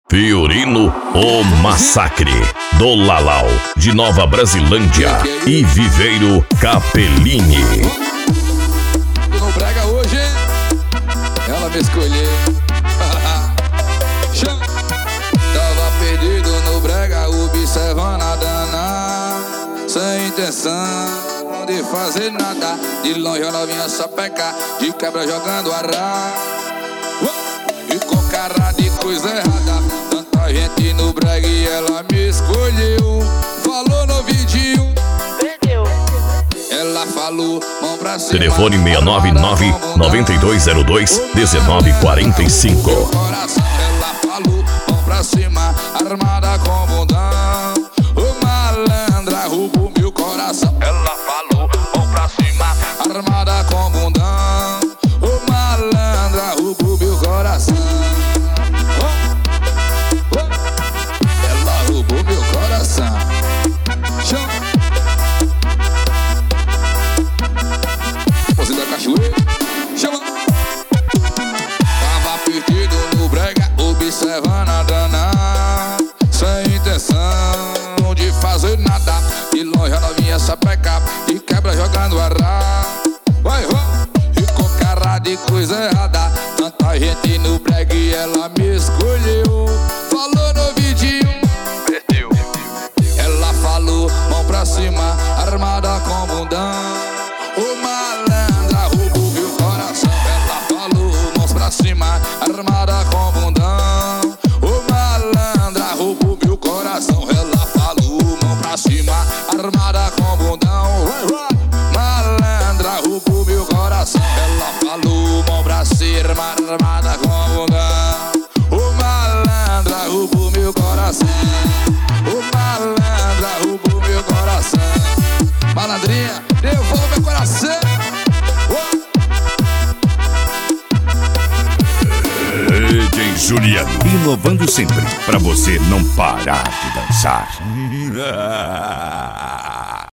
Fiorino, o Massacre, do Lalau, de Nova Brasilândia e Viveiro Capellini. No brega hoje, ela me escolheu. Tava perdido no brega, observando a dana, sem intenção de fazer nada. De longe ela vinha só pecar, de quebra jogando arra. E com cara de coisa errada, tanta gente no brega e ela me escolheu. Falou no vidinho, Perdeu. ela falou, mão pra cima. Telefone 699-9202-1945. Coração, ela falou, mão pra cima, armada com bundão. O malandra roubou meu coração. Ela falou, mão pra cima, armada com bundão. O malandra roubou meu coração. Ela roubou meu coração. Você da cachoeira, chama. Tava perdido no brega, observando a dana, sem intenção de fazer nada. De longe ela vinha sapecar, de quebra jogando arra. Vai, e com cara de coisa errada, tanta gente no brega e ela me escolheu. Falou no vidinho, perdeu. Ela falou, mão pra cima, armada com bundão. O malandra roubou meu coração. Ela falou, mãos pra cima, armada com bundão. O malandra roubou meu coração. Ela falou, mão pra cima, armada com bundão. Malandra roubou meu coração. Ela falou, mão pra cima, armada com bundão. O malandra roubou meu coração. O malandra roubou meu coração. Malandrinha, devolve meu coração. DJ Juliano, inovando sempre, pra você não parar de dançar.